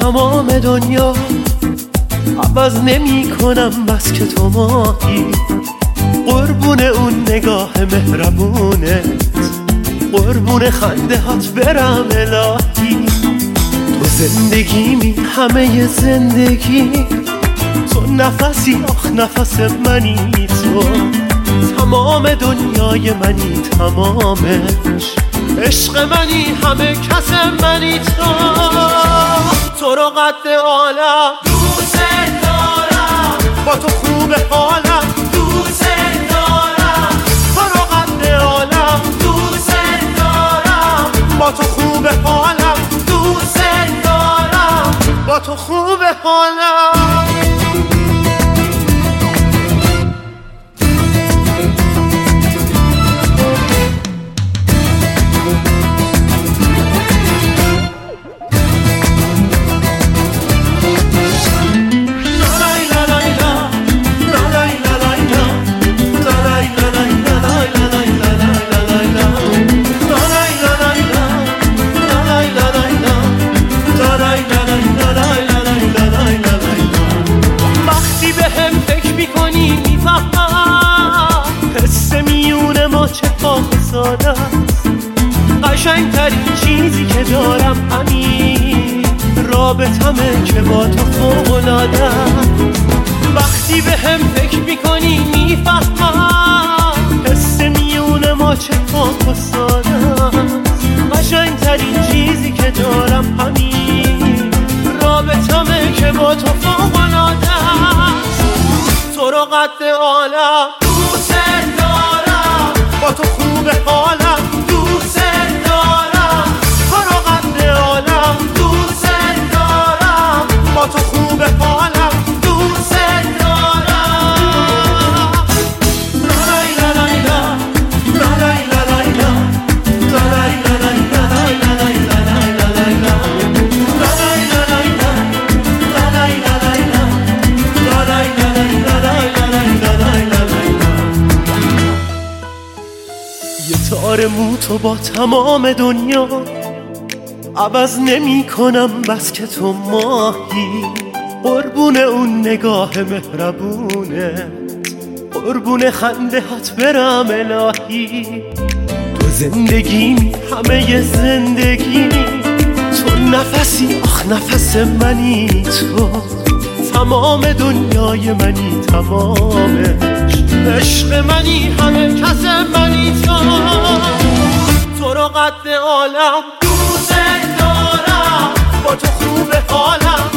تمام دنیا عوض نمی کنم بس که تو ماهی. قربون اون نگاه مهربونت، قربون خنده هات برم الهی. تو زندگیمی، همه زندگی، تو نفسی آخ نفس منی، تو تمام دنیای منی، تمامش عشق منی، همه کس منی. تو رو قد عالم دوست دارم، با تو خوب حالم دوست دارم. تو رو قد عالم دوست دارم، با تو خوب حالم دوست دارم، با تو خوب حالم. قشنگترین چیزی که دارم همین رابطمه که با تو فوق‌العاده. وقتی به هم فکر میکنی میفهمم حس میون ما چه پاک و ساده. قشنگترین چیزی که دارم همین رابطمه که با تو فوق‌العاده. تو رو قد عالم دوست دارم، با تو خوب حالم دوست دارم. تو رو قد عالم دوست دارم، با تو خوب حالم دوست دارم. لا لا لا لا لا لا لا لا لا لا لا تار موتو با تمام دنیا عوض نمی کنم بس که تو ماهی. قربون اون نگاه مهربونه، قربون خنده هات برم الهی. تو زندگیمی، همه زندگیمی، تو نفسی آخ نفس منی، تو تمام دنیای منی، تمامش عشق منی، همه کس منی. تو رو قد عالم دوست دارم، با تو خوب حالم